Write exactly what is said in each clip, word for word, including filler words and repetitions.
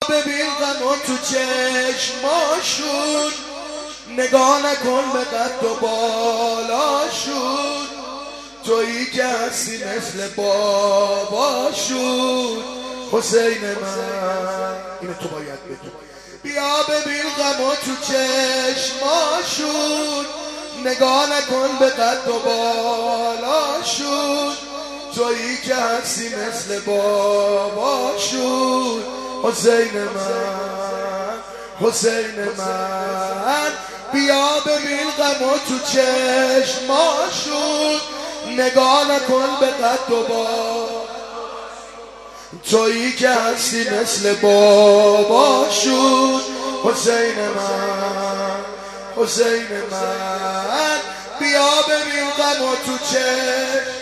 ببین غمو تو چشماشون، نگاه نکن به قد و بالاشون، تویی که هستی مثل باباشون. حسین من اینو تو باید بگی. بیا ببین غمو تو چشماشون، نگاه نکن به قد و بالاشون، تویی که هستی مثل باباشون. حسین من حسین من بیا ببین غمو تو چشماشون، نگاه نکن به قد و بالاشون، تویی که هستی مثل باباشون. حسین من حسین من بیا ببین غمو تو چشم،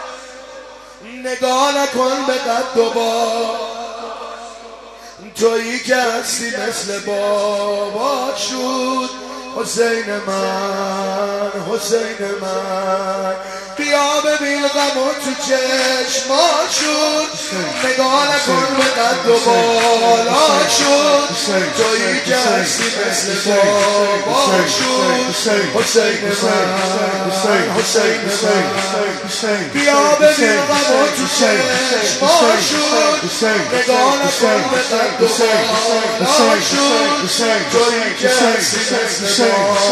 نگاه نکن به قد و بالاشون، تویی که هستی مثل باباشون. حسین من حسین من بیا ببین غمو تو چشماشون، نگاه نکن به قد و بالاشون، تویی که هستی مثل باباشون. حسین من حسین من بیا ببین غمو تو چشماشون، نگاه نکن به قد و بالاشون، تویی که هستی مثل باباشون.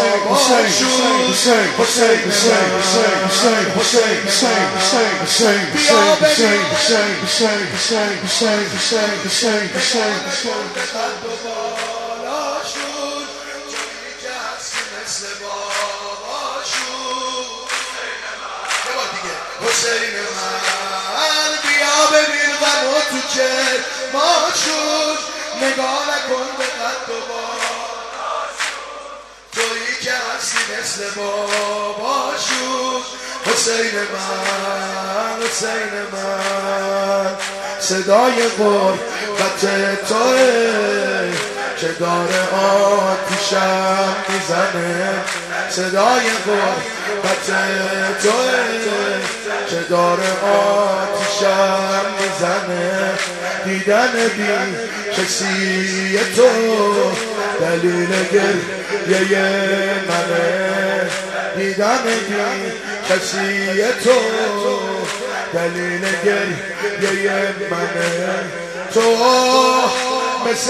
حسین من بیا ببین غمو تو چشماشون، نگاه نکن به قد و بالاشون، تویی که هستی مثل باباشون. حسین من حسین من صدای غربت توه که داره آتیشم میزنه، صدای غربت توه که داره آتیشم میزنه، دیدن بی کسی تو دلیل گریه منه، دیدن بی کسی تو دلیل گریه منه. تو مثل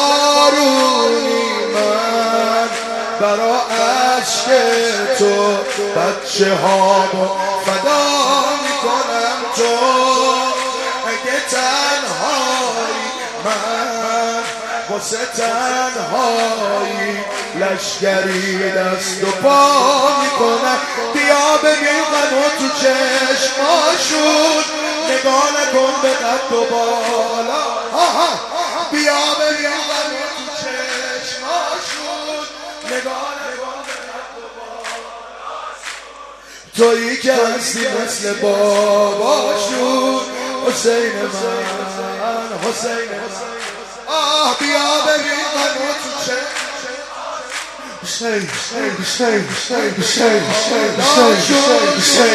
بارونی من برا عشق تو بچه هامو فدا میکنم. تو اگه تنهایی من واسه تنهایی لشگری دست و پا میکنم. بیا ببین غمو تو چشماشون، نگاه نکن به قد و بالا. بیا ببین غمو تو چشماشون، نگاه نکن به قد و بالاشون، تویی که هستی مثل باباشون. حسین من حسین من آه بیا ببین غمو تو چشماشون، Say, say, say, say, say, say, say,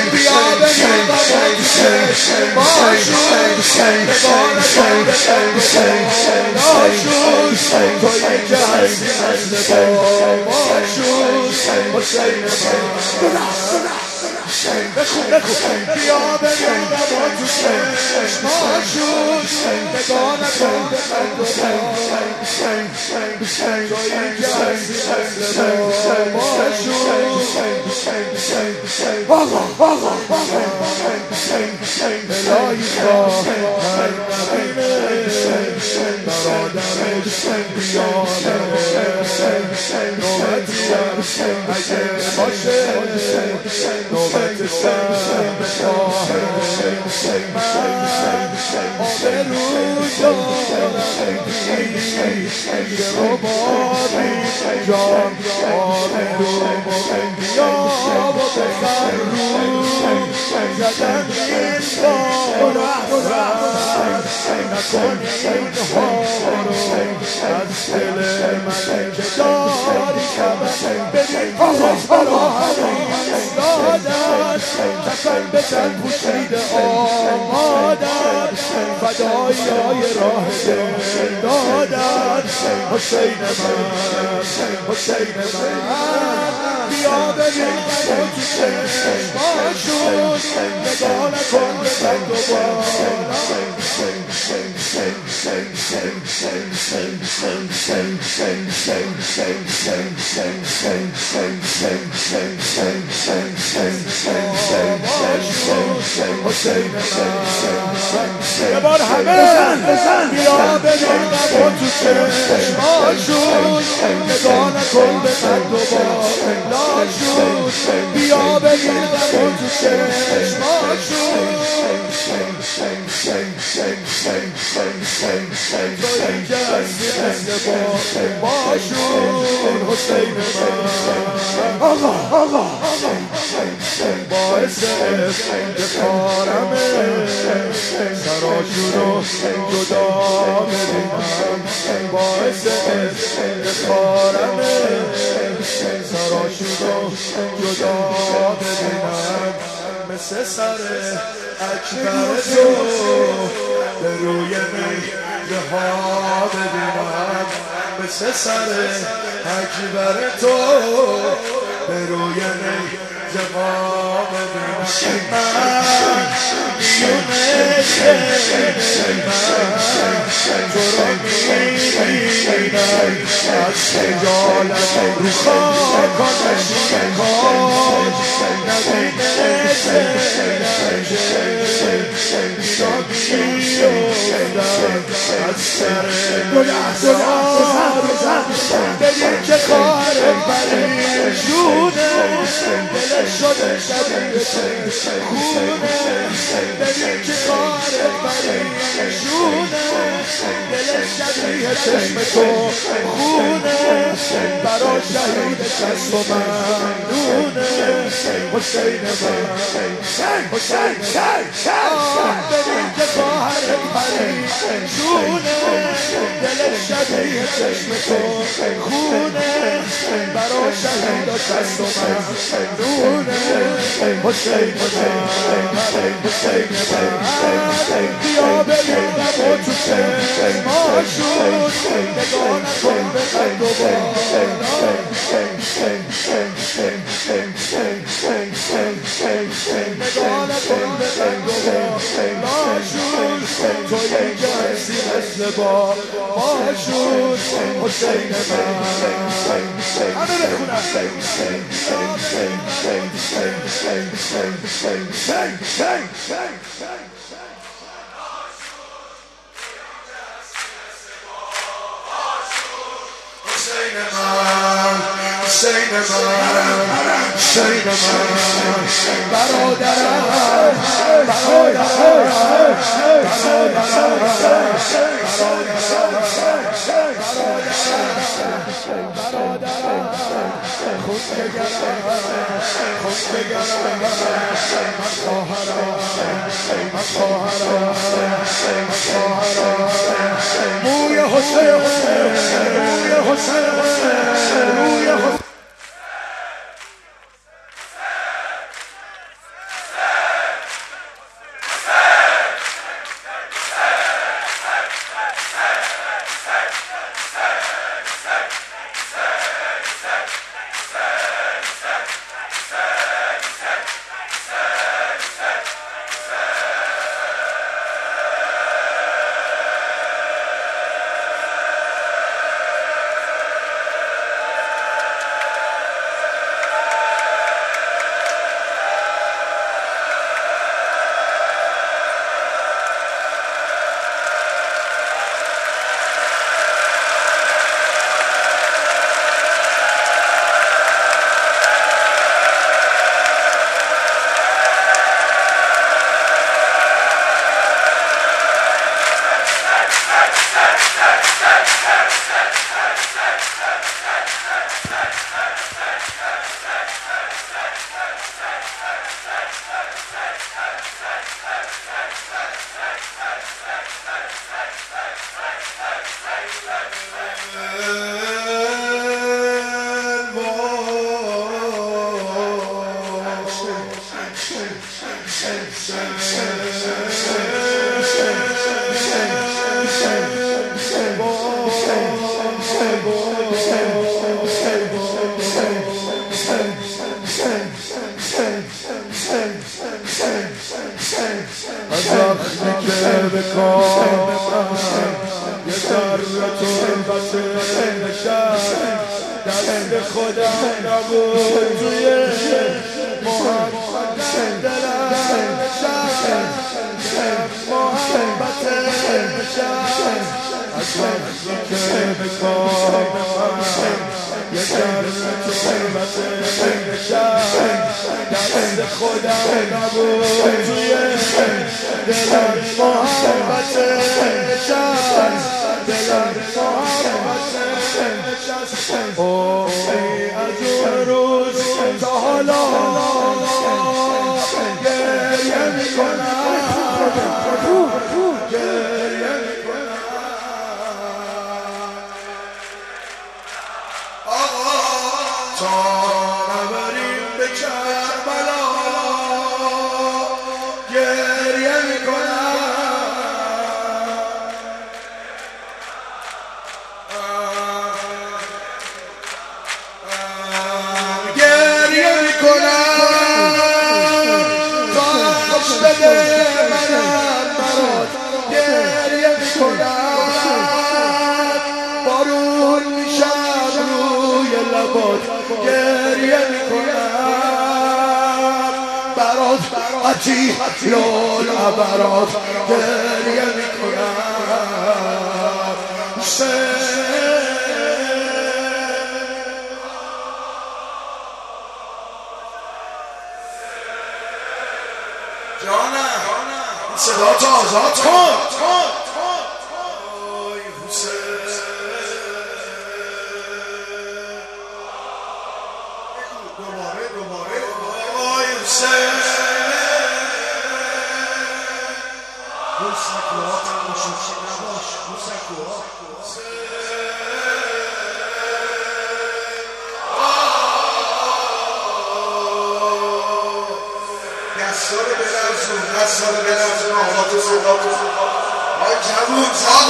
کفن به تن پوشیده آمادن فدایی های راه دل دادن حسین من حسین من بیا ببین تو چشماشون نگاه نکن به بند و بالا یه بار همه بیا ببین تو چشماشون نگاه نکن به بند و بالاشون بیا ببین تو چشماشون تو اینجا هستی مثل باشون حسین من آقا آقا باعث افتخارمه سراشونو جدا ببینم باعث افتخارمه سراشونو جدا ببینم مثل سر اکبر تو به روی میگه ها ببینم مثل سر اکبر تو به روی میگه ها ببینم من دیونه من تو رو میبینم از خجالت رو خاکانش کاش نبینه از سر ببین که کار پریشونه دلش شده شبیه خونه ببین که کار پریشونه دلش شبیه چشم تو خونه برا شهید کس و ممنونه حسین من حسین ببین که کار پریشونه دلش شبیه چشم تو خونه برا شهید کس و ممنونه حسین من حسین من بیا ببینم و تو چشماشون نگاه نکن به قد و بالا نگاه نکن به قد و بالاشون تو اینجا هستی مثل باشون حسین من همه بخونم حسین من حسین من حسین من برادرم برادرم برادرم خود بگرم خود بگرم من خواهرم من خواهرم من خواهرم موی حسین موی حسین موی حسین از وقتی که به کام یه ذره تربت نشست دست خودم نبود توی محبت دلم نشست محبت نشست از وقتی که به کام یه ذره تربت نشست دست خودم نبود توی دلم محبت نشست دلم محبت نشست اوی از اون روز تا حالا گریه میکنم گریه میکنم آقا تا نبریم به کربلا گریه میکنم گریه میکنم کاش بده منم برات گریه میکنم بارون میشم روی لبات گریه میکنم برات عجیب لال برات گریه میکنم جانم صدا تو آزاد کن آی حسین دوباره دوباره آی حسین حسین کلاه مشکل نباش حسین کلاه دستار بلرزون دستار بلرزون آقا تو صدا تو آی جوون